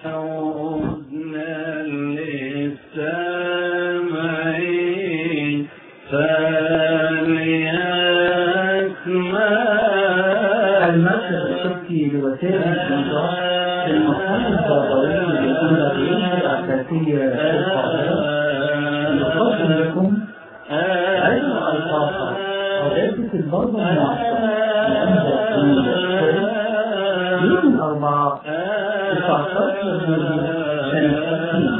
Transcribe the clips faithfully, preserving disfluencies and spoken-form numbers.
عودنا للسمع فليسمع. المركز التركي لوسائل الإنذار في المقام الفضائي للأمريكية الأساسية في القاهرة يقدم لكم علم الفاظ ودراسة الضرب المعاصر يوم الأربعاء تسعتاشر يوليو سنة ألفين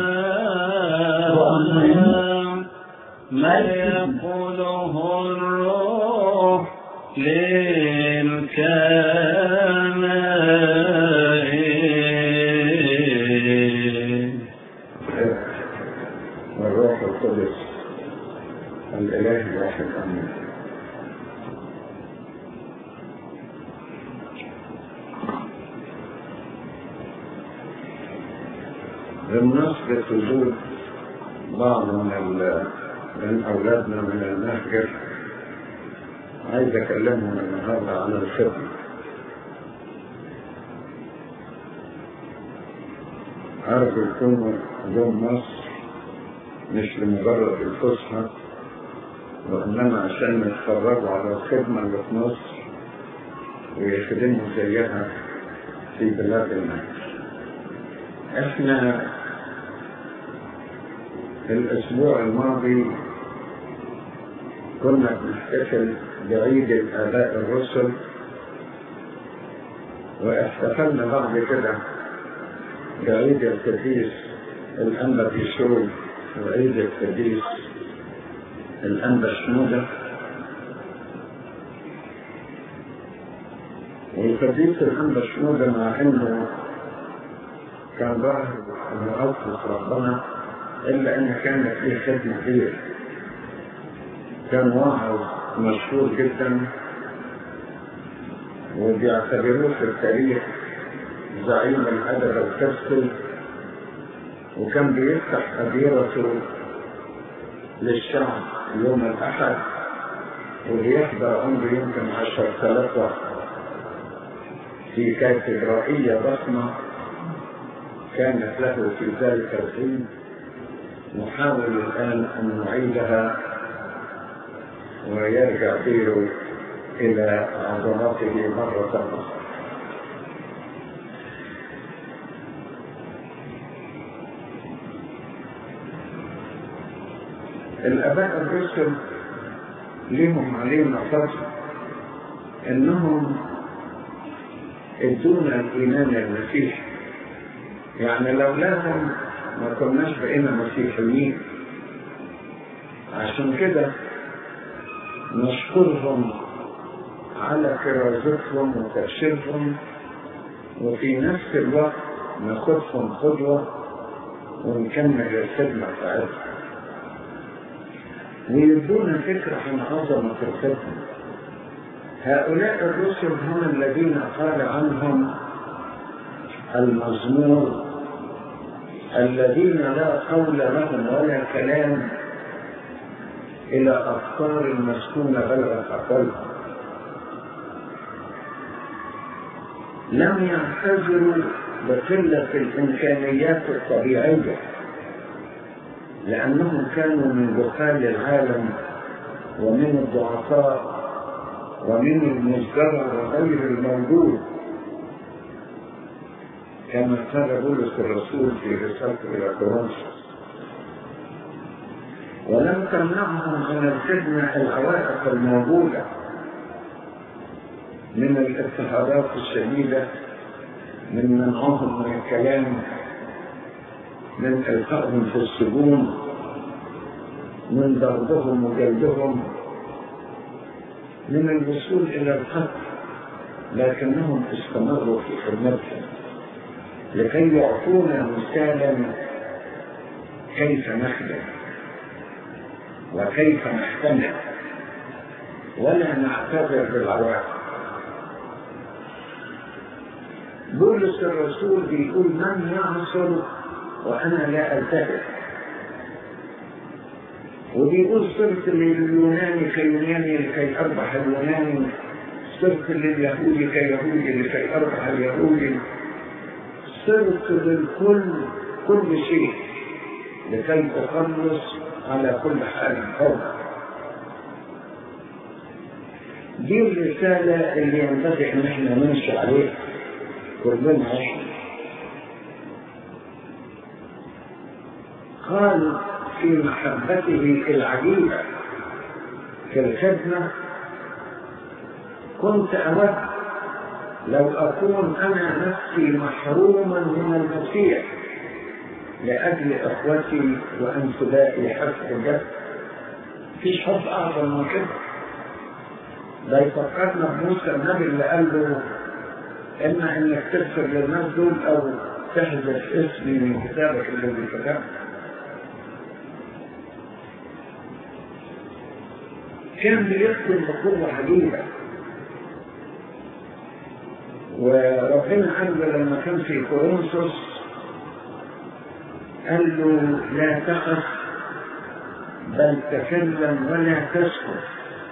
وعنوان ما يقوله الروح للكنائن. والروح القدس الإله الواحد آمين. بمناسبة وجود بعض من من أولادنا من المهجر عايز أكلمهم النهاردة عن الخدمة. أرجو يكونوا جم مصر مش لمجرد الفسحة وإنما عشان يتفرجوا على الخدمة اللي في مصر ويخدموا زيها في بلادنا. إحنا الأسبوع الماضي كنا بنحتفل بعيد الآباء الرسل، واحتفلنا بعد كده بعيد القديس الأنبا بيشوي وعيد القديس الأنبا شنودة. والقديس الأنبا شنودة مع إنه كان ظاهر مؤسس ربنا إلا أن كانت فيه خدمة كبيرة. كان واعظ مشهور جدا وبيعتبروه في التاريخ زعيم الأدب الكاثوليكي، وكان بيفتح أديرته للشعب يوم الأحد وبيحضر عنده يمكن عشرة آلاف واحد في كاتدرائية ضخمة كانت له في ذلك الحين. نحاول الآن أن نعيدها ويرجع ديره إلى عظمته مرة أخرى. الآباء الرسل لهم علينا فضل إنهم ادونا الإيمان المسيحي، يعني لولاهم ما كناش بقينا مسيحيين. عشان كده نشكرهم على كرازتهم وتبشيرهم، وفي نفس الوقت ناخدهم قدوة ونكمل الخدمة بتاعتهم ويدونا فكرة عن عظمة الخدمة. هؤلاء الرسل هم الذين قال عنهم المزمور الذين لا قول لهم ولا كلام إلى أفكار المسكونة بلغت عقلهم. لم يعتذروا بقلة الإمكانيات الطبيعية لأنهم كانوا من دخال العالم ومن الضعفاء ومن المزدرع وغير الموجود، كما قال بولس الرسول في رسالته إلى كورنثوس. ولم تمنعهم عن الخدمة العوائق الموجودة من الاضطهادات الشديدة، من منعهم من الكلام، من إلقائهم في السجون، من ضربهم وجلدهم، من الوصول إلى القتل، لكنهم استمروا في خدمتهم لكي يعطونا مثالا كيف نخدم وكيف نحتمل ولا نعتذر بالعوائق. بولس الرسول بيقول من يعصر وأنا لا ألتهب، وبيقول صرت لليوناني كيوناني لكي أربح اليوناني، صرت لليهودي كيهودي لكي أربح اليهودي، صرت للكل كل شيء لكي تخلص على كل حال حر. دي الرسالة اللي ينبغي ان احنا نمشي عليها كلنا احنا. قال في محبته العجيبة في الخدمة: كنت أود لو أكون أنا نفسي محروما من المسيح لأجل أخوتي وأنسبائي حسب الجسد. مفيش حب أعظم من كده. ده يفكرنا بموسى النبي اللي قال له: إما إنك تغفر للناس دول أو تحذف اسمي من كتابك الذي كتبته. كان بيخدم بقوة عجيبة، وربنا قال له لما كان في كورنثوس قال له: لا تخف بل تكلم ولا تسكت،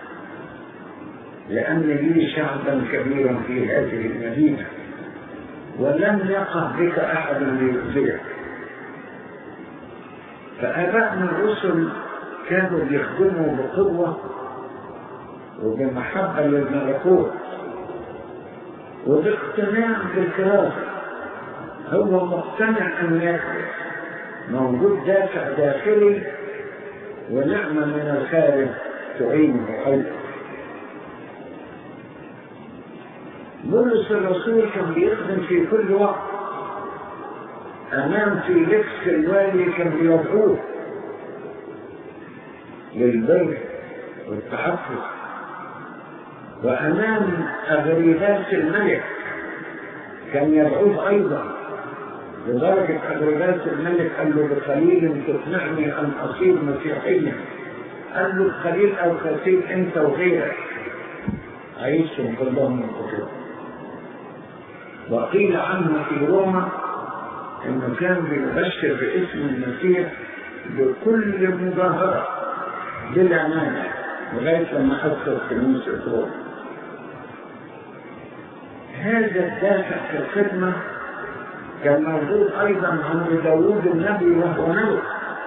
لأن لي شعبا كبيرا في هذه المدينة ولم يقع بك أحد ليؤذيك. فآبائنا الرسل كانوا بيخدموا بقوة وبمحبة للملكوت وباقتناع بالكراسة. هو مقتنع أن يكفر، موجود دافع داخلي ونعمة من الخارج تعينه أيضا. بولس الرسول كان بيخدم في كل وقت. أمام فيليكس الوالي كان بيدعوه للبر والتحفظ، وأمام أغريباس الملك كان يدعوه أيضا، لدرجة أغريباس الملك قال له: بخليل تقنعني أن أصير مسيحيا. قال له: بخليل أو خسيل أنت وغيرك عيشهم كلهم من الكتب. وقيل عنه في روما إنه كان بيبشر باسم المسيح بكل مظاهرة بلا مانع لغاية لما أسس كنيسة روما. هذا الدافع في الخدمة كان موجود أيضا عند داوود النبي وهو نبي.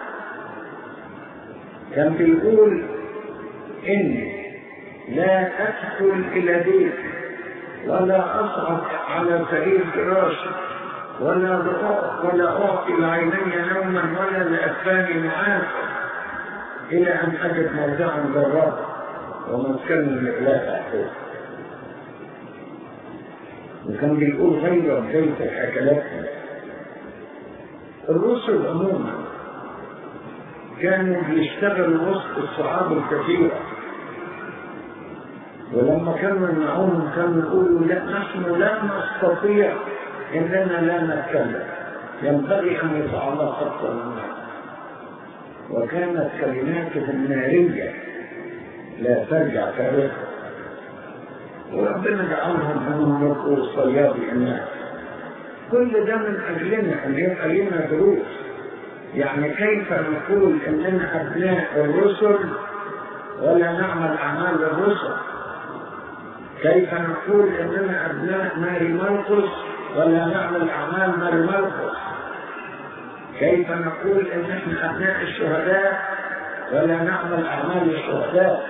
كان بيقول: إني لا أدخل إلى بيت ولا أصعد على سرير فراشي ولا ولا أعطي لعيني نوما ولا لأكفاني معافى إلى أن أجد موضعا جرابا ومسكنا لإله أحوه. وكان بيقول: غير بيت الحكلات. الرسل عموما كانوا بيشتغلوا وسط الصعاب الكثيرة، ولما كانوا يمنعوهم كانوا يقولوا: لا، نحن لا نستطيع إننا لا نتكلم، ينبغي أن يتعلق خطا الناس. وكانت كلماتهم نارية لا ترجع تاريخها، وربنا جعلهم انهم يبقوا صيادي الناس. كل ده من اجلنا ان يبقى لنا دروس. يعني كيف نقول اننا ابناء الرسل ولا نعمل اعمال الرسل؟ كيف نقول اننا ابناء ماري مرقس ولا نعمل اعمال ماري مرقس؟ كيف نقول ان احنا ابناء الشهداء ولا نعمل اعمال الشهداء؟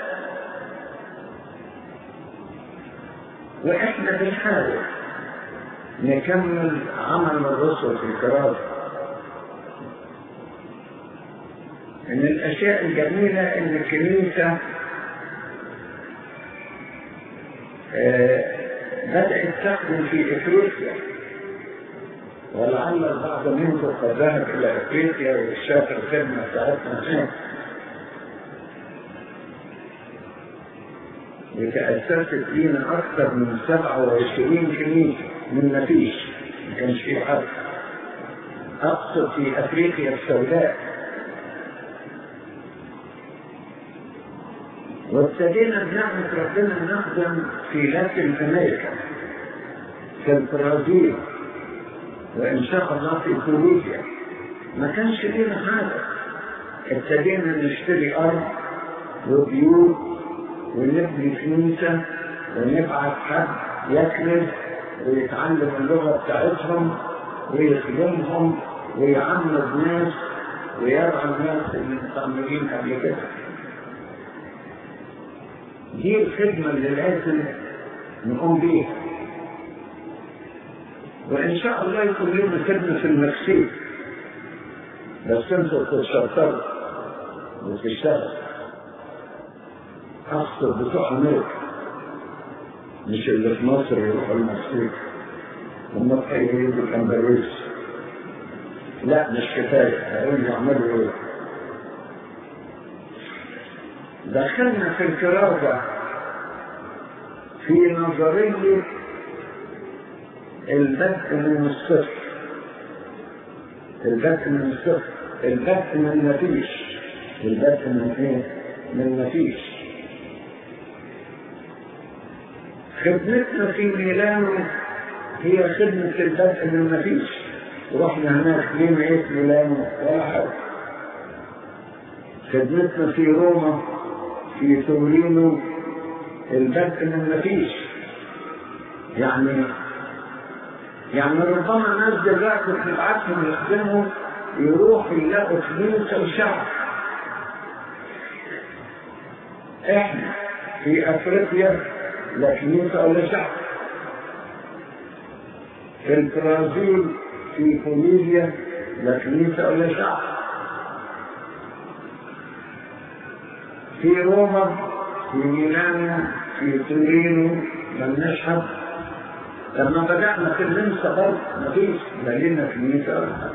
واحنا بنحاول نكمل عمل الرسل في الكراسة. من الاشياء الجميلة ان الكنيسة بدأت تخدم في افريقيا، ولعل البعض منكم قد ذهب الى افريقيا وشاف الخدمة بتاعتنا هناك. وتأسست لينا أكثر من سبعة وعشرين كنيسة من مفيش، ما كانش فيه حد. أقصد في أفريقيا السوداء. وابتدينا بنعمة ربنا نخدم في لاتين أمريكا، في البرازيل، وإن شاء الله في كولومبيا. ما كانش لينا حاجة. ابتدينا نشتري أرض وبيوت ونبني كنيسة ونبعث حد يكنس ويتعلم اللغة بتاعتهم ويخدمهم ويعمد ناس ويرعى الناس اللي مستعملين قبل كده. دي الخدمة اللي لازم نقوم بيها. وإن شاء الله يكون لنا خدمة في المكسيك، بس انتوا تشتغلوا وتشتغل. أقصد بتوع أمريكا، مش اللي في مصر يروحوا المكسيك هم تخيلوا بالأمبريس. لا مش كفاية، هيقولوا يعملوا ايه؟ دخلنا في الكرازة في نظرية البدء من الصفر. البدء من الصفر، البدء من مفيش. البدء من ايه؟ من مفيش. خدمتنا في ميلانو هي خدمة البدء من مفيش. رحنا هناك ليه معيش ميلانو ولا حاجة. خدمتنا في روما في تورينو البدء من مفيش. يعني يعني ربما الناس دلوقتي بنبعتهم يخدموا يروحوا يلاقوا كنيسة وشعب. احنا في افريقيا لا كنيسة ولا شعب. في البرازيل في بوليفيا لا كنيسة ولا شعب. في روما في ميلانو في تورينو لم نشهد. لما بدأنا في النمسا برضه مفيش لا لنا كنيسة ولا حاجة.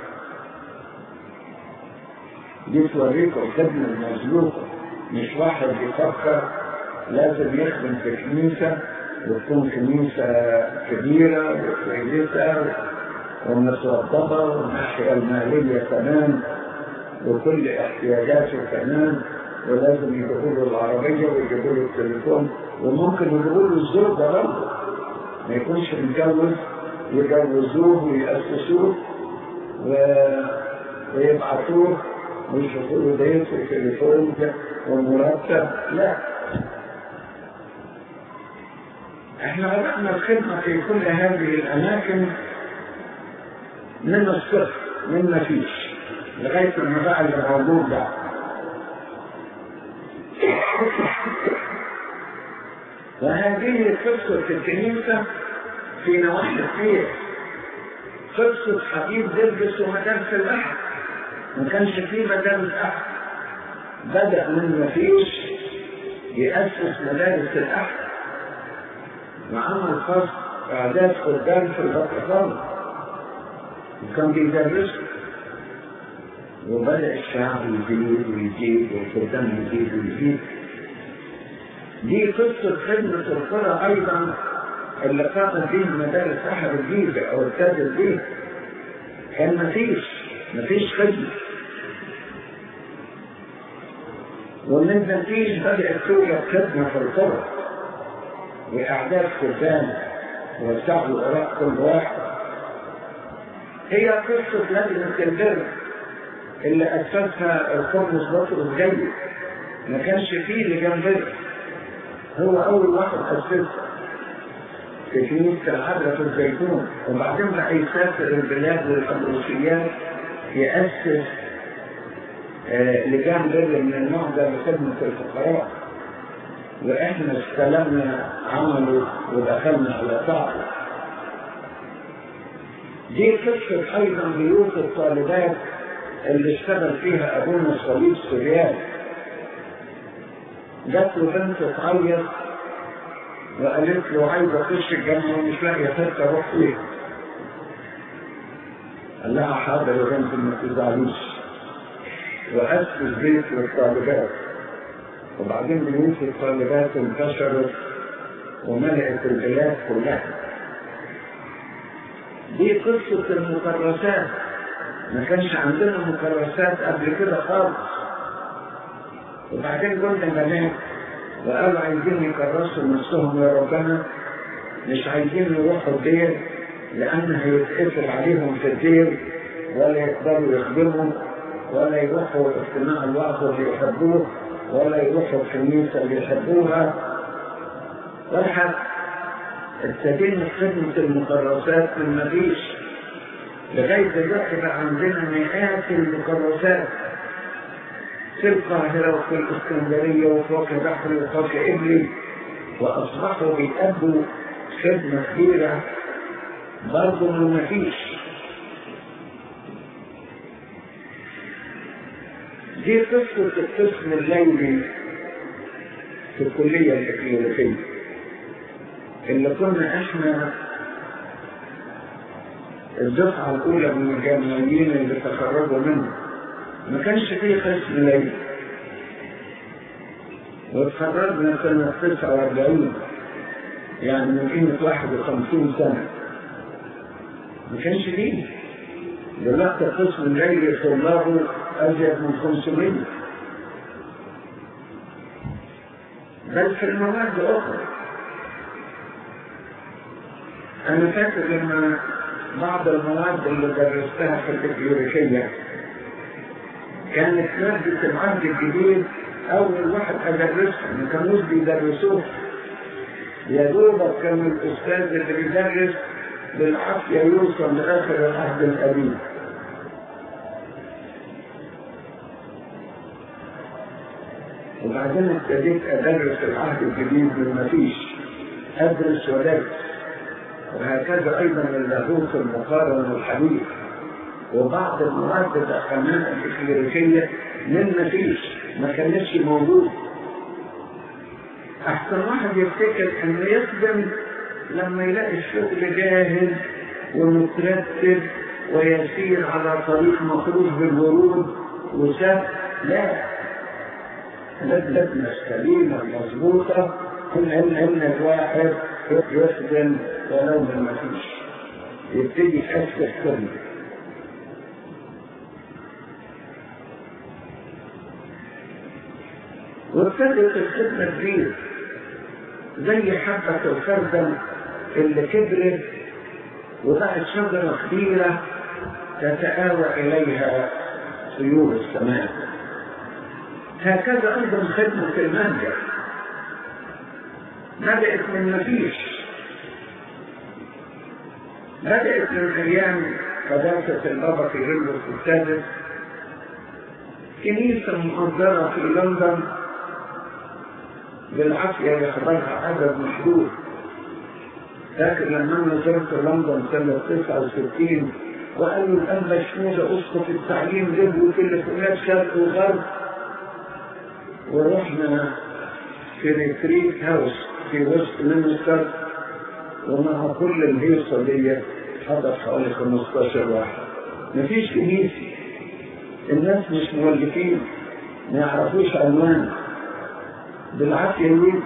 دي توريكم الخدمة المسلوكة. مش واحد يفكر لازم يخدم في كنيسة وتكون كنيسة كبيرة وكويسة ومتوضبة والناحية المالية تمام وكل احتياجاته تمام، ولازم يجيبوا له العربية ويجيبوا له التليفون، وممكن يجيبوا له الزوجة برضه ما يكونش متجوز يجوزوه ويأسسوه و... ويبعثوه ويشوفوا له بيت وتليفون ومرتب. لا، احنا بدأنا الخدمة في كل هذه الأماكن من الصفر، من ما فيش لغاية ما بقى اللي موجود ده. وهذه قصة الكنيسة في نواحي كتير. قصة حبيب درجس ومدارس الأحد، ما كانش فيه مدارس أحد، بدأ من ما فيش يأسس مدارس الأحد وعمل خاص إعداد خدام في البطرخان وكان بيدرسه، وبدأ الشعب يزيد ويزيد والخدام يزيد ويزيد. دي قصة خدمة القرى أيضا اللي قامت به مدارس أحد الجيزة أو ابتدت به. كان مفيش مفيش خدمة، ومن مفيش بدأت توجد خدمة في القرى وإعداد خدام وسعي وراء كل واحد. هي قصة لجنة البر اللي أسسها القرمز بطرس الجيد، ما كانش فيه لجان بر، هو أول واحد أسسها في كنيسة العذراء في الزيتون، وبعدين بقى يسافر البلاد والأندلسيات يأسس آه لجان بر من النوع ده لخدمة الفقراء، وإحنا استلمنا عمله ودخلنا على طاعته. دي قصة أيضا بيوت الطالبات اللي اشتغل فيها أبونا الصليب السورياني. جات له بنت تعيط وقالت له عايزة أخش الجامعة ومش لاقية حتة أروح فيها. قال لها حاضر يا بنت ما تزعليش، وأسس بيت للطالبات، وبعدين بيوت الطالبات انتشرت وملأت البلاد كلها. دي قصة المكرسات، ما كانش عندنا مكرسات قبل كده خالص، وبعدين قلنا بنات وقالوا عايزين يكرسوا نفسهم يا ربنا، مش عايزين يروحوا الدير لأن هيتقفل عليهم في الدير ولا يقدروا يخدموا ولا يروحوا اجتماع الوقت اللي يحبوه ولا يروحوا الكنيسة اللي يحبوها ولا حاجة. ابتدينا خدمة المكرسات من مفيش لغاية دلوقتي بقى عندنا مئات المكرسات في القاهرة وفي الإسكندرية وفي وكا بحري وفي وكا إبلي، وأصبحوا بيأدوا خدمة كبيرة برضه ما فيش. دي قصة القسم الليلي في الكلية الإكليريكية اللي كنا إحنا الدفعة الأولى من الجامعيين اللي تخرجوا منه. ما كانش فيه قسم ليلي، واتخرجنا سنة تسعة وأربعين، يعني من قيمة واحد وخمسين سنة ما كانش فيه. دلوقتي القسم الليلي طلابه أزيد من خمسمية، بل في المواد أخرى. أنا فاكر لما بعض المواد اللي درستها في الإكليريكية كانت مادة العهد الجديد أول واحد أدرسها، ما كانوش بيدرسوها، يا دوبك كان الأستاذ اللي بيدرس بالعافية يوصل لآخر العهد القديم. وبعدين ابتديت أدرس العهد الجديد من مفيش، أدرس ودرس، وهكذا أيضا اللاهوت المقارن والحديث، وبعض المواد دخلناها الإكليريكية من مفيش، ما كانتش موجود. أحسن واحد يفتكر أنه يخدم لما يلاقي الشغل جاهز ومترتب ويسير على طريق مخروج بالورود وسهل. لا، لازمة سليمة مظبوطة، كل ان الواحد يخدم ولو ما فيش، يبتدي يحس كله. وابتدت الخدمة كبيرة زي حبة الخردل اللي كبرت وبقت شجرة كبيرة تتآوى إليها طيور السماء. هكذا أيضا خدمة المادة بدأت من مفيش، بدأت من أيام قداسة البابا كيرلس السادس، كنيسة مؤجرة في لندن بالعافية يحضرها عدد محدود. لكن لما أنا زرت لندن سنة تسعة وستين وقالوا الآن بشمولة أسقط التعليم لبوا تليفونات شرق وغرب، ورحنا في ريتريت هاوس في وسط مينستر، ومع كل الهيصة دي حضر حوالي خمستاشر واحد. مفيش كنيسة، الناس مش مولفين، ما يعرفوش عنوان، بالعافية يجيب.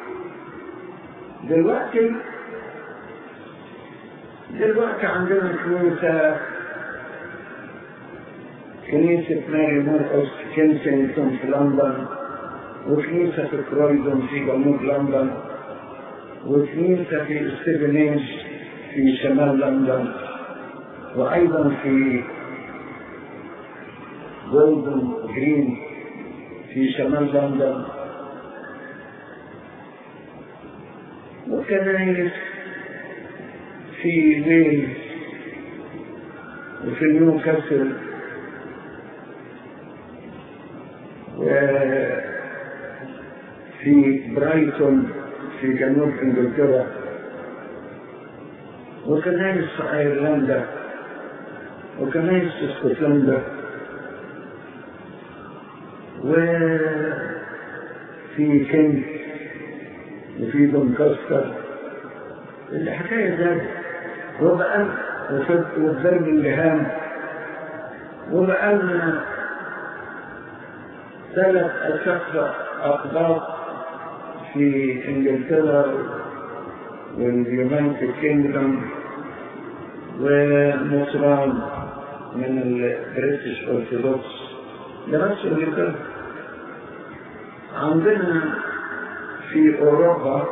دلوقتي دلوقتي عندنا كنيسة كنيسة ماري مورقس كنسينغتون في لندن، وكنيسة في كرويدون في جنوب لندن، وكنيسة في ستيفنينج في شمال لندن، وأيضا في جولدن جرين في شمال لندن، وكنائس في ويلز وفي نيوكاسل وفي برايتون في جنوب انجلترا، وكنائس في ايرلندا، وكنائس في اسكتلندا، وفي كنت وفي دونكاستر. الحكاية ذات وبقى وضرب اللهام، وبقى لنا ثلاث أشخاص أقباط في إنجلترا واليونايتد كينجدوم ونصران من البريتش أورثودوكس. ده بس إنجلترا. عندنا في أوروبا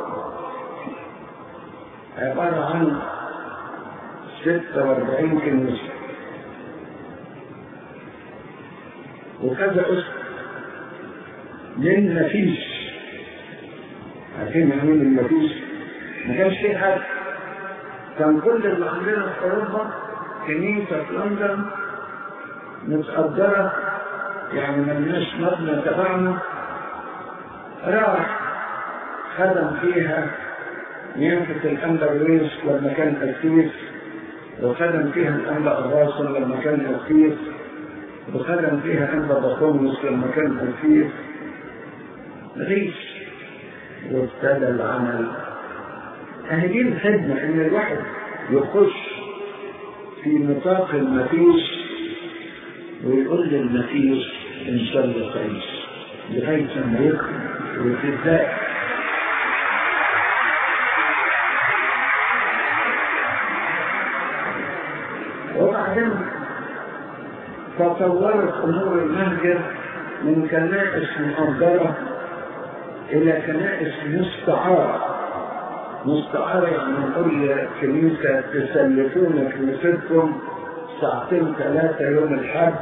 عبارة عن ستة وأربعين كنيسة وكذا أسر من مفيش. عارفين يعني من مفيش؟ ما كانش فيه حاجة. كان كل اللي عندنا في أوروبا كنيسة في لندن متأجرة، يعني ملناش مبنى تبعنا، راح خدم فيها ينفت الأندرويس لما كان أسيس، وخدم فيها الأنبا الراسل لما كان أسيس، وخدم فيها أنبا بطونس لما كان أسيس. غيش وابتدى العمل. أهدي الخدمة إن الواحد يخش في نطاق المفيش ويقول للمفيش إن شاء الله تعيش لغاية ما يدخل ويتزاق. وبعدين تطورت أمور المهجر من كنائس مؤجرة إلى كنائس مستعارة. مستعارة يعني نقول كنيسة تسلفون كنيستكم ساعتين ثلاثة يوم الحد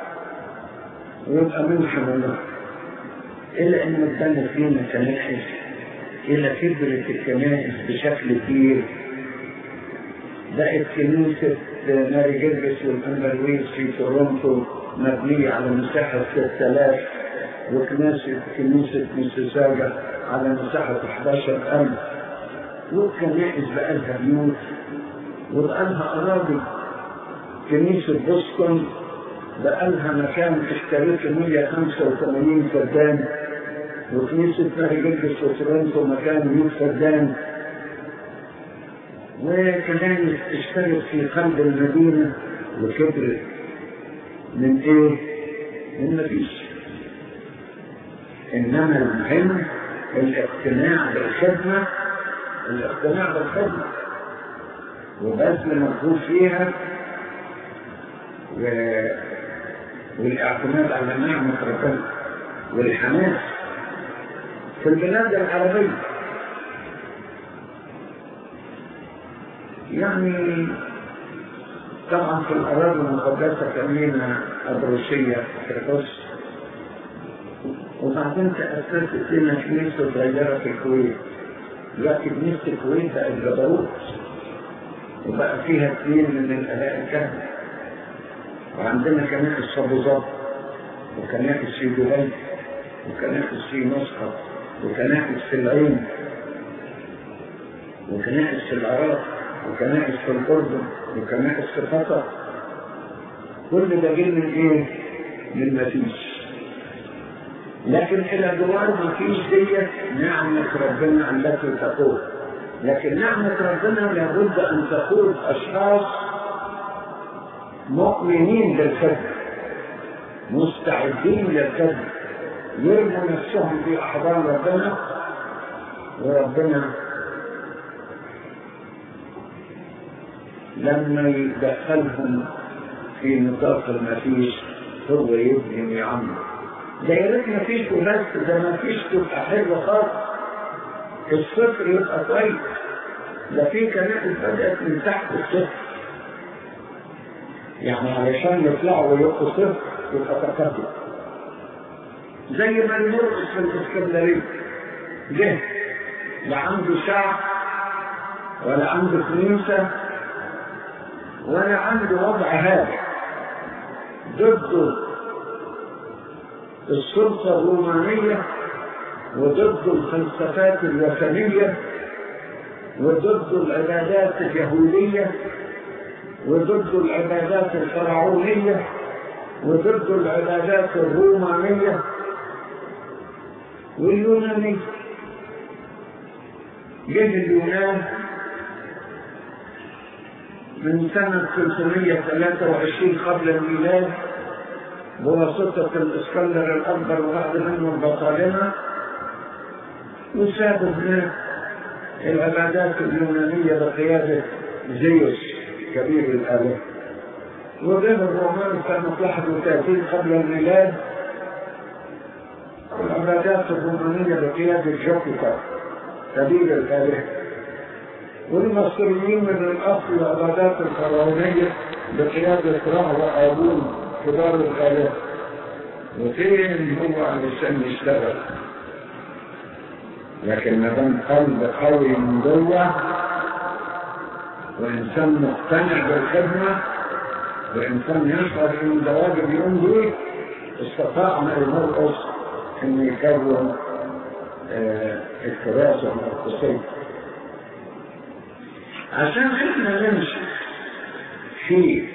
ويبقى منحة منه، إلى أن اتبنى فينا كنائس، إلى كبرت الكنائس بشكل كبير. بقت كنيسة ماري جرجس والأندرويس في تورونتو مبنية على مساحة ستة آلاف، وكنيسة كنيسة ميسيساجا على مساحة أحد عشر ألف، والكنائس بقى لها بيوت وبقى لها أراضي. كنيسة بوسطن بقى لها مكان اشتريته مية وخمسة وثمانين فدان، وكنيسة ماري جرجس وتورونتو مكان مية فدان، وكنائس اشترت في قلب المدينة وكبرت. من ايه؟ من مفيش. انما المهم الاقتناع بالخدمة، الاقتناع بالخدمة وبذل مجهود فيها و... والاعتماد على نعمة ربنا والحماس في البلاد العربية. يعني طبعا في الأراضي المقدسة كمينة أبروسية في القدس، وبعدين تأسست لنا كنيسة صغيرة في الكويت. دلوقتي كنيسة الكويت بقت جبروت وبقى فيها اثنين من الآباء الكهنة، وعندنا كنائس أبو ظبي وكنائس في دبي وكنائس في مسقط وكنائس في العين وكنائس في العراق وكنائس في الأردن وكنائس في قطر. كل ده جاي من إيه؟ من مفيش. لكن إلى جوار مفيش ديت نعمة ربنا التي تقود. لكن نعمة ربنا لابد أن تقود أشخاص مؤمنين بالخدمة، مستعدين للخدمة، يرموا نفسهم في أحضان ربنا، وربنا لما يدخلهم في نطاق المفيش هو يبني ويعمر. دايرة مفيش وبس، ده مفيش تبقى حلوة خالص، الصفر يبقى كويس. ده في كنائس بدأت من تحت الصفر، يعني علشان يطلعوا ويبقوا صفر يبقى تقدم. زي ما المرقس في الإسكندرية جه لا عنده شعب ولا عنده كنيسة ولا عنده وضع هذا، ضد السلطة الرومانية وضد الفلسفات الوثنية وضد العبادات اليهودية وضد العبادات الفرعونية وضد العبادات الرومانية واليونانية. جه اليونان من سنة ثلاثمائة وثلاثة وعشرين قبل الميلاد بواسطة الإسكندر الأكبر وبعد منه البطالمة، وساب هناك العبادات اليونانية بقيادة زيوس كبير الآلهة. وجه الرومان سنة واحد وثلاثين قبل الميلاد العبادات الرومانية بقيادة جوبيتر كبير الآلهة. والمصريين من الأصل العبادات الفرعونية بقيادة رع وآبون كبار الآلهة. وفين هو علشان يشتغل؟ لكن ما دام قلب قوي من جوه وإنسان مقتنع بالخدمة الإنسان يشعر إن ده واجب يقوم به، استطاع المرقس إن يكون آه الكراسة المرقسية. عشان إحنا نمشي في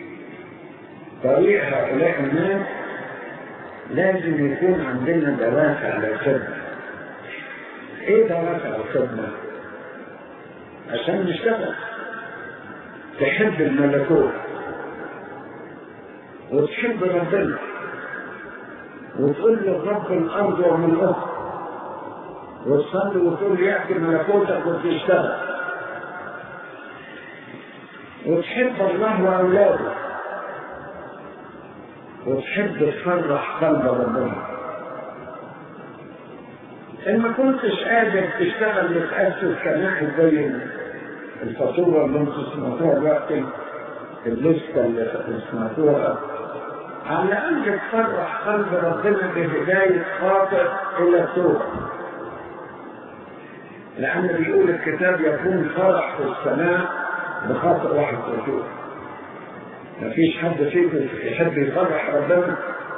طريق هؤلاء الناس لازم يكون عندنا دوافع للخدمة. إيه دوافع الخدمة؟ عشان نشتغل، تحب الملكوت وتحب ربنا وتقول للرب الأرض وملؤها، وتصلي وتقول يأتي ملكوتك وتشتغل، وتحب الله وأولاده، وتحب تفرح قلب ربنا. إن ما كنتش قادر تشتغل وتأسس كنائس زي الفاتورة اللي انتوا سمعتوها دلوقتي، الليستة اللي سمعتوها، على الأقل تفرح قلب ربنا بهداية خاطئ إلى التوبة. لأن بيقول الكتاب يكون فرح في السماء بخاطئ واحد يتوب. مفيش حد فيكم يحب يفرح ربنا؟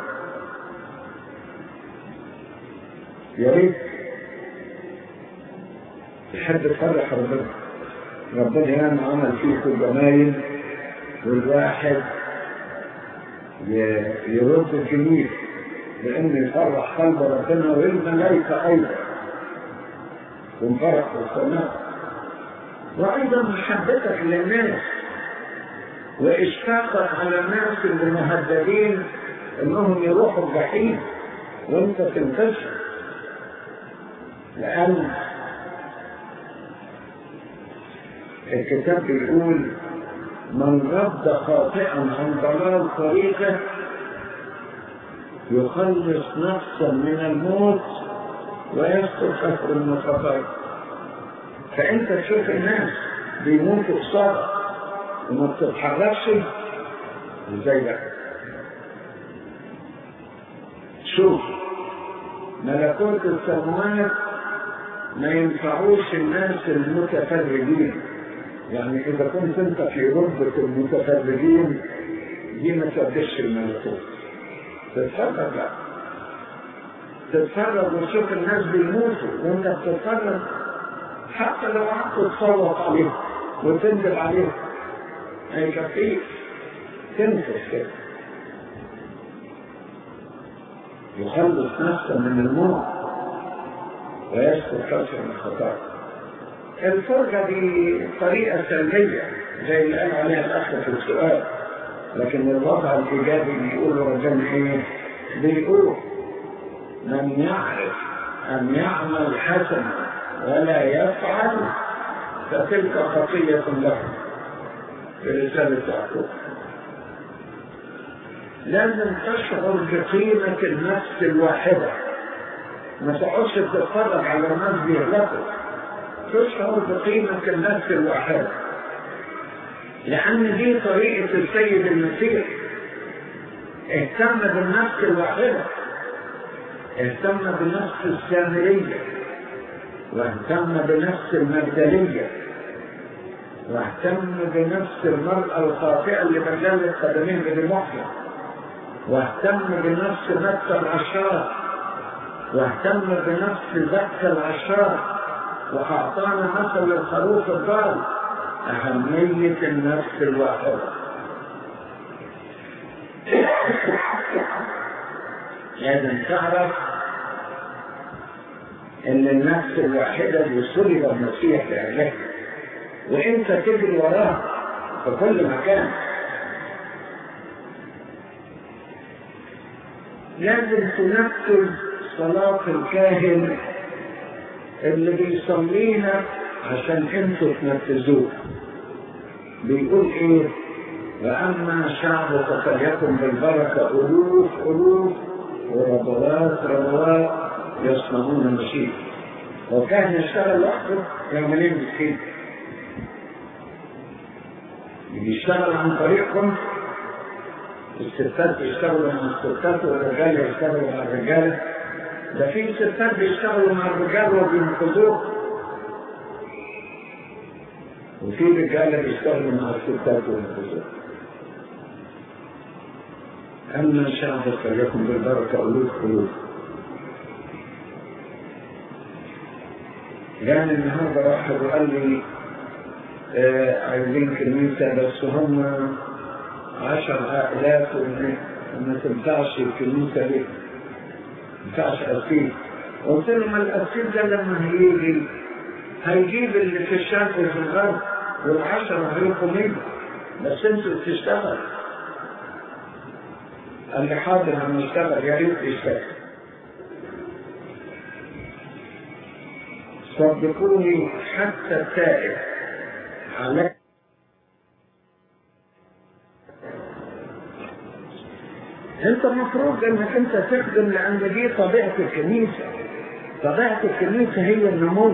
يا ريت يحب يفرح ربنا. ربنا يعني عمل فيكم جمايل، والواحد يرد الجميل لأنه يفرح قلب ربنا والملائكة أيضا، ونفرح في السماء. وأيضا محبتك للناس وإشفاقك على الناس اللي مهددين إنهم يروحوا الجحيم وأنت تنتشر. لأن الكتاب بيقول من رد خاطئا عن ضلال طريقه يخلص نفسا من الموت ويسقط كفر من الخطايا. فأنت تشوف الناس بيموتوا بصدق وما بتتحركش ازاي ده؟ شوف ملكوت السماوات ما ينفعوش الناس المتفرجين. يعني إذا كنت أنت في رتبة المتفرجين دي ما تقدرش الملكوت. تتفرج بقى، تتفرج وتشوف الناس بيموتوا وأنت بتتفرج، حتى لو قعدت تصوت عليهم وتندب عليهم هيكفيك، تنفس كده. يخلص نفسه من الموت ويسقط كفر من الخطايا. الفرجة دي طريقة سلبية زي اللي قال عليها الأخ في السؤال، لكن الوضع الإيجابي بيقول رجل إيه؟ بيقول من يعرف أن يعمل حسنا ولا يفعل فتلك خطية له، في رسالة يعقوب. لازم تشعر بقيمة النفس الواحدة، ما تقعدش تتفرج على الناس بيغلطوا، تشعر بقيمة النفس الواحدة، لأن دي طريقة السيد المسيح. اهتم بالنفس الواحدة، اهتم بالنفس السامرية، واهتم بنفس المجدلية، واهتم بنفس المرأة الخاطئة اللي بللت قدمين بدموعها، واهتم بنفس مكة العشار، واهتم بنفس زكى العشار، وأعطانا مثل الخروف الضال. أهمية النفس الواحدة. لازم تعرف ان النفس الواحدة يصلب المسيح لأجلها، وانت تجري وراه في كل مكان. لازم تنفذ صلاة الكاهن اللي بيصليها عشان انتوا تنفذوها. بيقول ايه؟ وأما شعبك فليكن بالبركة ألوف ألوف وربوات ربوات يصنعون المشيئة. وكان يشتغل وحده يعملين مسكين، يشتغل عن طريقكم. الستات يشتغلوا مع الستات والرجال يشتغلوا مع الرجال. ده في ستات بيشتغلوا مع الرجال وبينقذوه، وفي رجال بيشتغلوا مع الستات وبينقذوه. أما شعبك فليكن بالبركة قلوب قلوب. جاني النهارده واحد وقال لي آه عايزين كنيسة بس هم عشر عائلات وما تنفعش الكنيسة دي، ما ينفعش أسيل. قلت له ما الأسيل ده لما هيجي هيجيب اللي في الشرق وفي الغرب والعشرة هيقوم منه، بس انتوا تشتغل. قال لي حاضر هنشتغل، يا ريت يشتغل. صدقوني حتى التائب على انت المفروض انك انت تخدم، لان دي طبيعة الكنيسة. طبيعة الكنيسة هي النمو.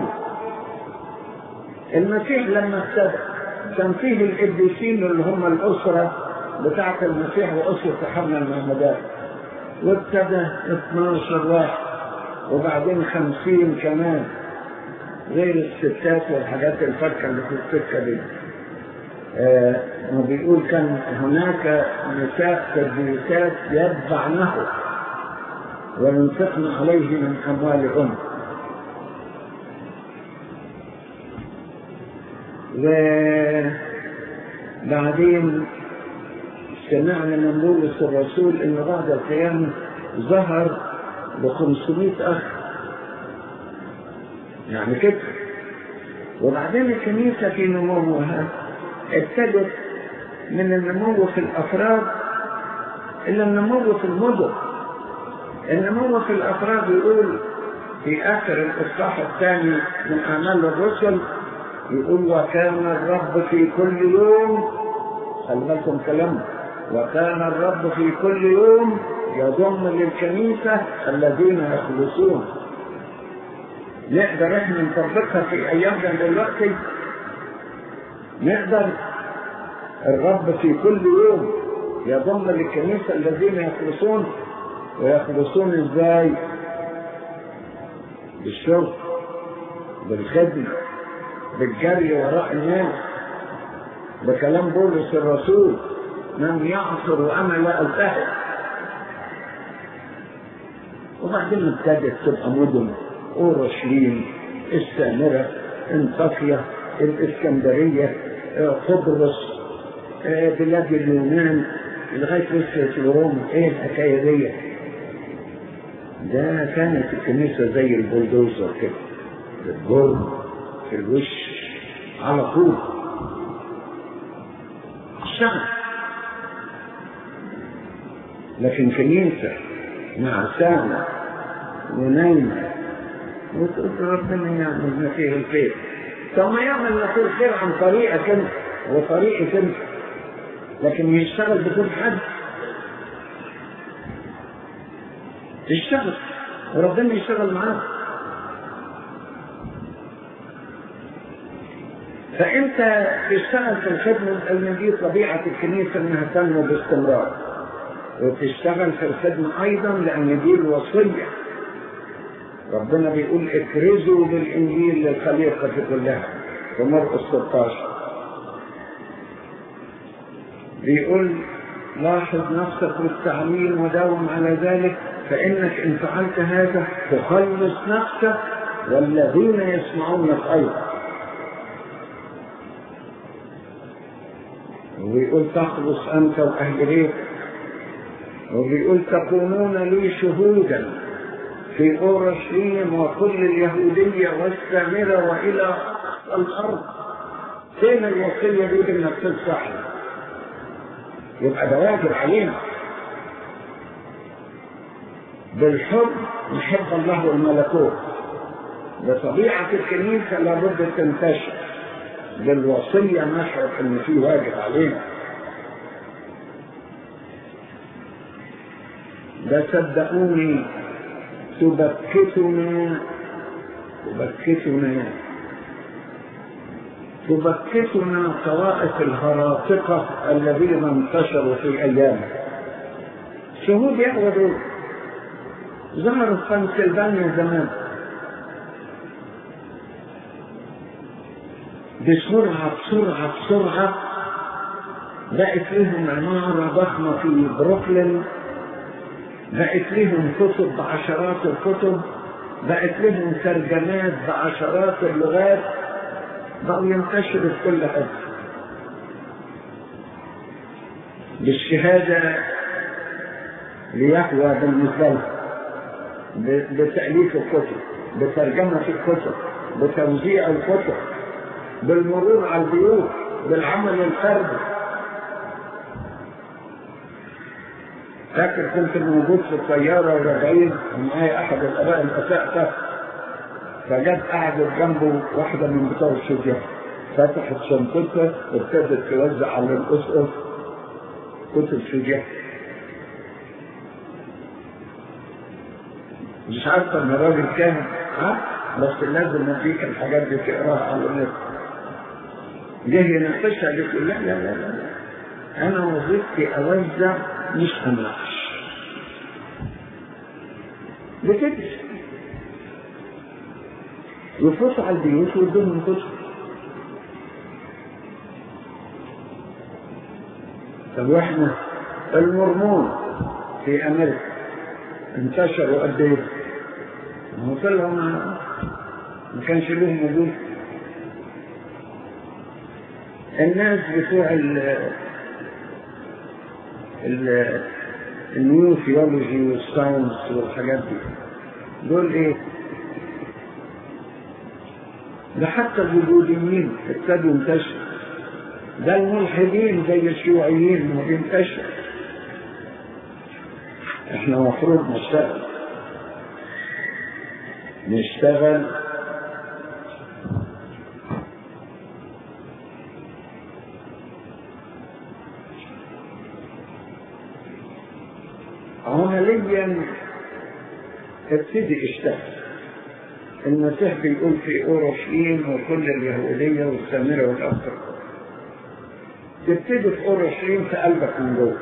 المسيح لما ابتدى كان فيه القديسين اللي هم الأسرة بتاعة المسيح وأسرة يوحنا المعمدان، وابتدى اثناشر واحد وبعدين خمسين كمان غير الستات والحاجات الفركة اللي في السكة دي. آه وبيقول كان هناك نساء قديسات يتبعنه وينفقن عليه من أموالهن. وبعدين سمعنا من بولس الرسول ان بعد القيامة ظهر بخمسمائة اخ، يعني كده. وبعدين الكنيسة في نموها ابتدت من النمو في الافراد الى النمو في المدن. النمو في الافراد يقول في اخر الاصحاح الثاني من اعمال الرسل، يقول وكان الرب في كل يوم، خلي بالكم كلامه، وكان الرب في كل يوم يضم للكنيسة الذين يخلصون. نقدر احنا نطبقها في ايامنا دلوقتي؟ نقدر. الرب في كل يوم يضم للكنيسة الذين يخلصون. ويخلصون ازاي؟ بالشغل، بالخدمة، بالجري وراء الناس، بكلام بولس الرسول من يعصر وانا لا التهب. وبعدين ابتدت تبقى مدن، اورشليم، السامرة، انطاكيا، الاسكندرية، قبرص، بلاد اليونان لغاية وصلت لروما. ايه الحكاية دي؟ ده كانت الكنيسة زي البلدوزر كده، الجرم في الوش على طول اشتغل. لكن كنيسة نعسانة ونايمة وتقول ربنا يعمل ما فيه الخير. طب ما يعمل ما فيه الخير عن طريقك انت وطريقك انت، لكن يشتغل بدون حد. يشتغل وربنا يشتغل معاك. فانت تشتغل في الخدمة، لان دي طبيعة الكنيسة انها تنمو باستمرار. وتشتغل في الخدمة ايضا لان دي الوصية. ربنا بيقول اكرزوا بالانجيل للخليقة كلها في مرقس ستة عشر. بيقول لاحظ نفسك بالتعليم وداوم على ذلك، فانك ان فعلت هذا تخلص نفسك والذين يسمعونك ايضا. وبيقول تخلص انت واهل بيتك. وبيقول تكونون لي شهودا في اورشليم وكل اليهودية والسامرة والى اقصى الارض. فين الوصية دي انك تصح؟ يبقى ده واجب علينا. بالحب نحب الله والملكوت. بطبيعة الكنيسة لابد تنتشر. بالوصية نشعر ان في واجب علينا. ده صدقوني تبكتنا تبكتنا تبكتنا طوائف الهراطقة الذين انتشروا في أيامه. شهود يهوى دول ظهروا في بنسلفانيا زمان بسرعة بسرعة بسرعة. بقت لهم عمارة ضخمة في بروكلين بقت لهم كتب بعشرات الكتب، بقت لهم ترجمات بعشرات اللغات، بقوا ينتشروا في كل حته بالشهاده ليهوى بالنسبه لهم، بتاليف الكتب، بترجمه الكتب، بتوزيع الكتب، بالمرور على البيوت، بالعمل الفردي. فاكر كنت موجود في الطياره وراجعين ومعايا احد الاباء الاساتذه، فجت قعدت جنبه واحده من بتوع الشجاع، فتحت شنطتها وابتدت توزع على الاسقف كتب شجاع. مش عارفه ان الراجل كان ها بس لازم نديك الحاجات دي تقراها على النت. جه يناقشها قالت له لا لا لا لا انا وظيفتي اوزع مش اناقش. بتدرس يفوت على البيوت ويدوم كتب. طب واحنا المرمون في امريكا انتشروا قد ايه؟ ما هو طلعوا ما كانش لهم وجود. الناس بتوع ال ال النيو ثيولوجي والساينس والحاجات دي دول ايه؟ ده حتى الوجوديين ابتدوا ينتشروا، ده الملحدين زي الشيوعيين ما بينتشروا. احنا المفروض نشتغل نشتغل عمليا. ابتدي اشتغل. المسيح بيقول في اورشليم وكل اليهوديه والسامره والابصر، تبتدي في اورشليم في قلبك من جوه،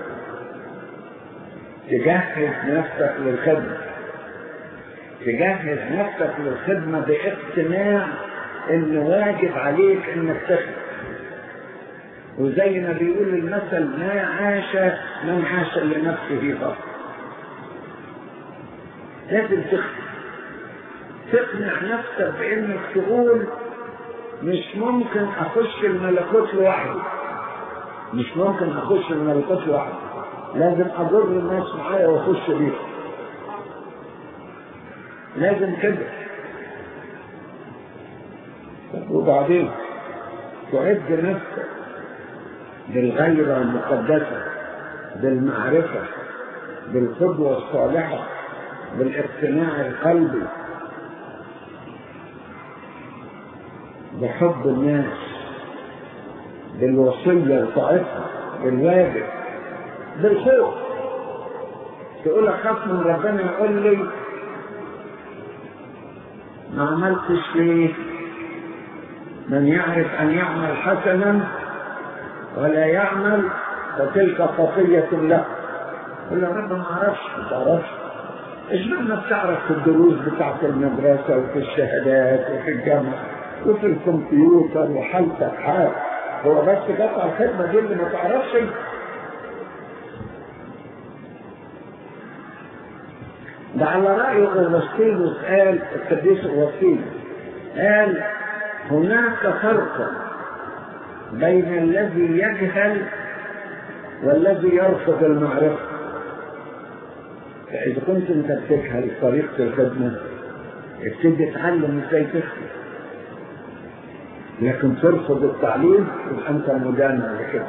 تجهز نفسك للخدمه، تجهز نفسك للخدمه باقتناع ان واجب عليك انك تخدم. وزي ما بيقول المثل ما عاش من عاش لنفسه فقط. لازم تخدم، تقنع نفسك بانك تقول مش ممكن اخش الملكوت لوحدي، مش ممكن اخش الملكوت لوحدي، لازم اضر الناس معايا واخش بيهم، لازم كده. وبعدين تعد نفسك بالغيرة المقدسة، بالمعرفة، بالقدوة الصالحة، بالاقتناع القلبي، بحب الناس، بالوصية وطاعتها، بالواجب، بالخوف. تقول اخاف من ربنا يقول لي ما عملتش ليه؟ من يعرف ان يعمل حسنا ولا يعمل فتلك خطية له. يقول له رب ما اعرفش. ما تعرفش ايش معنى بتعرف في الدروس بتاعت المدرسة وفي الشهادات وفي الجامعة وفي الكمبيوتر وحالتك حال، هو بس قطع الخدمة دي اللي ما تعرفش؟ ده على رأي أغسطينوس قال، القديس أغسطينوس قال هناك فرق بين الذي يجهل والذي يرفض المعرفة. فإذا كنت أنت بتجهل طريقة الخدمة ابتدي تتعلم ازاي تخدم، لكن ترفض التعليم يبقى أنت مدان لكده.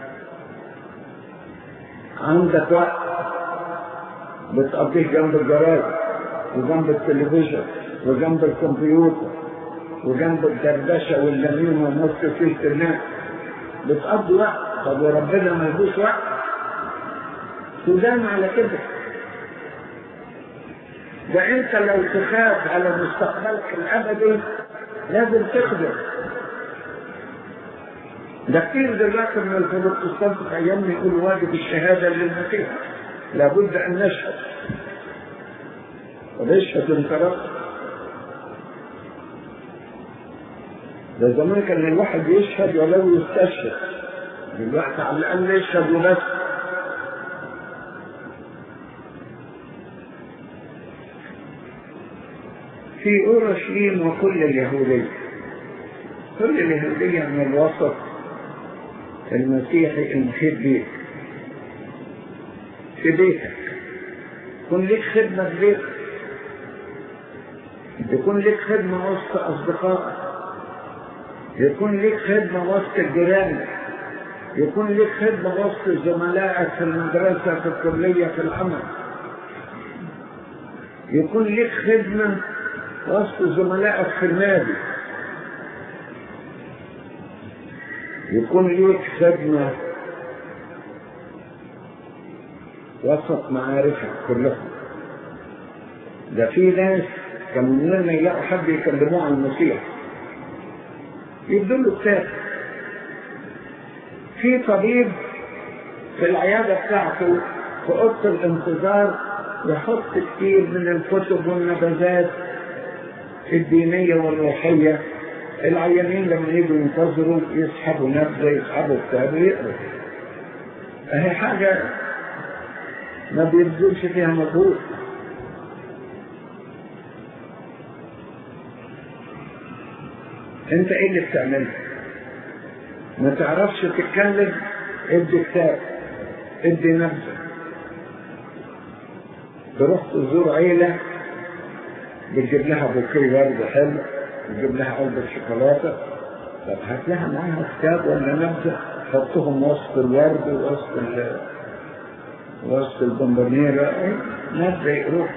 عندك وقت بتقضيه جنب الجرايد وجنب التلفزيون وجنب الكمبيوتر وجنب الدردشه واللمين والنص فيه الناس، بتقضي وقت. طب وربنا ما يدوش وقت؟ تدام على كده. ده انت لو تخاف على مستقبلك الابدي لازم تخدم. ده كتير دلوقتي من البروتستانت في ايامنا يقولوا واجب الشهاده للمسيح، لابد ان نشهد. ونشهد انت. ده زمان كان الواحد يشهد ولو يستشهد، دلوقتي على الاقل يشهد وبس. في أورشليم وكل اليهودية. كل اليهودية من الوسط المسيحي المحيط بيك في بيتك، يكون لك خدمة في بيتك، يكون لك خدمة وسط أصدقائك، يكون لك خدمة وسط الجيران، يكون لك خدمة وسط زملائك في المدرسة، في الكلية، في العمل، يكون لك خدمة وسط زملائك في النادي، يكون لك خدمة وسط معارفك كلهم. ده في ناس كانوا لما يلاقوا حد يكلموه عن المسيح يدوا له كتاب. في طبيب في العيادة بتاعته في أوضة الانتظار يحط كتير من الكتب والنبذات الدينية والروحية. العيانين لما يجوا ينتظروا يسحبوا نبذة، يسحبوا كتاب ويقروا. أهي حاجة ما بيبذلش فيها مجهود. انت ايه اللي بتعمله؟ ما تعرفش تتكلم، ادي كتاب، ادي نبذة. تروح تزور عيلة بتجيب لها بوكيه ورد حلو، بتجيب لها علبة شوكولاتة، طب هات لها معاها كتاب ولا نبذة، حطهم وسط الورد ووسط ال وسط البونبونيرة، نبذة يقروها.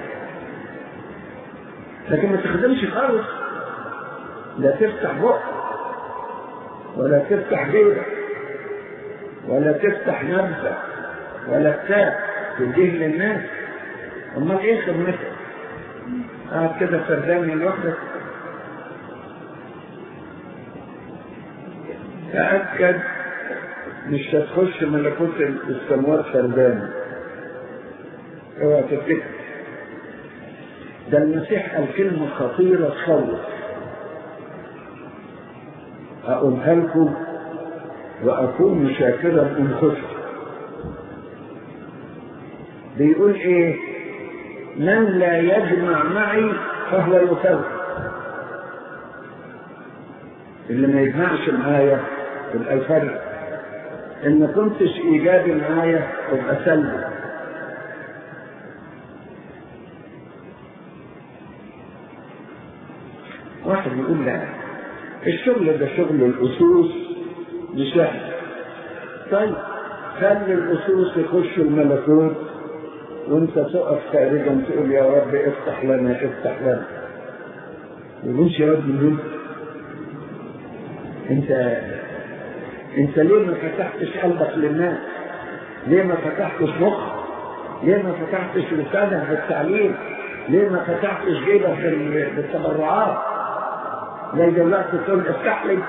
لكن ما تخدمش خالص، لا تفتح بق ولا تفتح جيبك ولا تفتح نبذة ولا كتاب تديه للناس. امال ايه خدمتك؟ قاعد كده فرداني لوحدك؟ تأكد مش هتخش ملكوت السماوات فرداني، اوعى تفتكر. ده المسيح قال كلمة خطيرة تخوف، أقولها لكم وأكون شاكرا إن خفت. بيقول إيه؟ من لا يجمع معي فهو يفرق. اللي ما يجمعش معايا يبقى يفرق. إن ما كنتش إيجابي معايا يبقى سلبي. واحد يقول لا، الشغل ده شغل الأسوس مش سهل. طيب خلي الأسوس يخشوا الملكوت وانت تقف خارجا تقول يا رب افتح لنا افتح لنا. يقولش يا رب مين؟ انت انت ليه ما فتحتش قلبك للناس؟ ليه ما فتحتش مخك؟ ليه ما فتحتش لسانك بالتعليم؟ ليه ما فتحتش جيبك بالتبرعات؟ زي دلوقتي تقول افتح لي،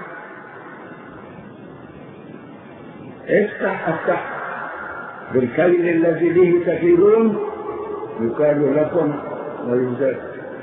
افتح افتح بالكيل الذي به تكيلون يقال لكم ويزاد.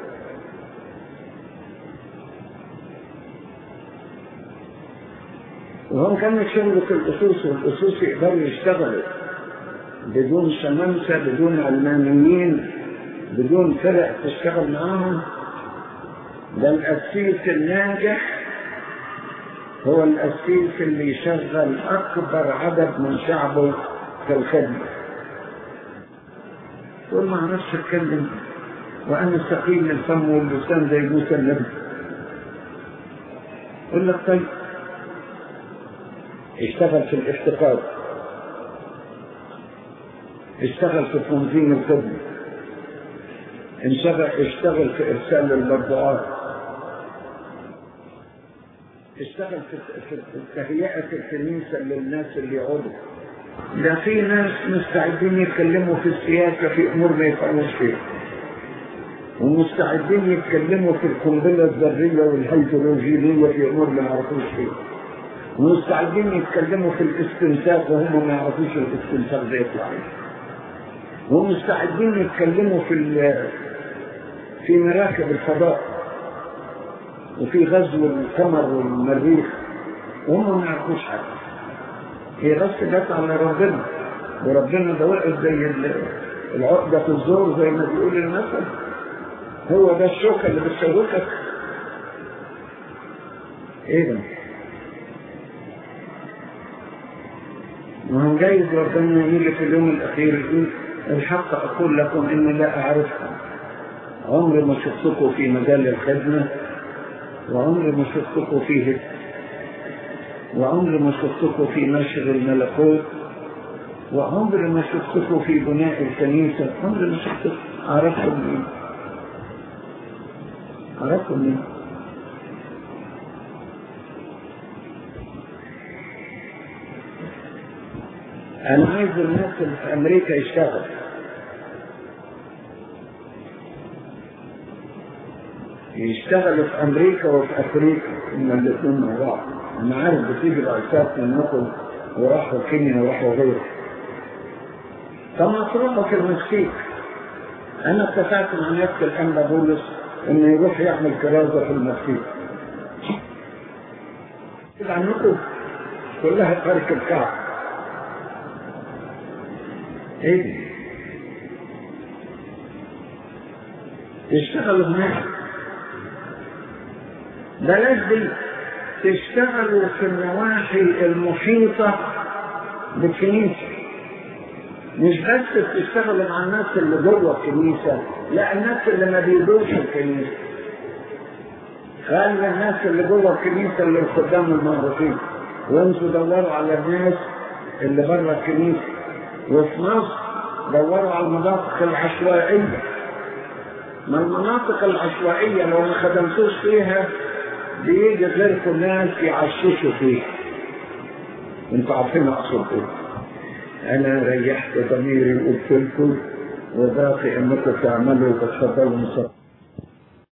وهم كانوا شغلوا في الأسوس، والأسوس يقدروا يشتغلوا بدون شمامسة، بدون علمانيين، بدون فرق تشتغل معاهم. ده الأسيس الناجح هو الأسيس اللي يشغل أكبر عدد من شعبه في الخدمة. تقول ما أعرفش أتكلم وأنا ثقيل الفم واللسان زي موسى النبي. يقول لك طيب اشتغل في الافتقاد، اشتغل في تنظيم الخدمة، اشتغل في إرسال المرضعات، اشتغل في تهيئة الكنيسة للناس اللي يقعدوا. ده في ناس مستعدين يتكلموا في السياسة في أمور ما يفعلوش فيها، ومستعدين يتكلموا في القنبلة الذرية والهيدروجينية في أمور ما يعرفوش فيها، ومستعدين يتكلموا في الاستنساخ وهم ما يعرفوش الاستنساخ ده يطلع ايه، ومستعدين يتكلموا في في مراكب الفضاء وفي غزو القمر والمريخ وهم ما يعرفوش حاجه. هي بس جت على ربنا، وربنا ده وقف زي العقده في الزور زي ما بيقول المثل. هو ده الشوكة اللي بتشوكك؟ ايه ده؟ ما هو جايز ربنا يجي في اليوم الاخير يقول الحق اقول لكم اني لا اعرفكم، عمري ما شفتكم في مجال الخدمة، وعمري ما شفتكم فيه، وعمري ما شفتكم في نشر الملكوت، وعمري ما شفتكم في بناء الكنيسة، عمري ما شفتكم. أعرفكم مين؟ أعرفكم مين؟ أنا عايز الناس اللي في أمريكا يشتغل، يشتغلوا في أمريكا وفي أفريقيا، إن الاثنين مع بعض. أنا عارف بتيجي الأرشاد منكم وراحوا كينيا وراحوا غيره. طب ما تروحوا في المكسيك. أنا اتفقت مع نفس الأنبا بولس إنه يروح يعمل كرازة في المكسيك. كده عنكم كلها ترك الكعب. إيه دي؟ يشتغلوا هناك. بلاش دي، تشتغلوا في النواحي المحيطة بالكنيسة. مش بس تشتغلوا مع الناس اللي جوه الكنيسة، لا، الناس اللي ما بيجوش الكنيسة. خلي الناس اللي جوه الكنيسة اللي الخدام المعروفين، وانتوا دوروا على الناس اللي بره الكنيسة. وفي مصر دوروا على المناطق العشوائية. ما المناطق العشوائية لو ما خدمتوش فيها بيجي غيركم ناس يعششوا فيها. انتوا عارفين اقصد ايه. انا ريحت ضميري وقلت لكم وباقي انكم تعملوا وتتفضلوا.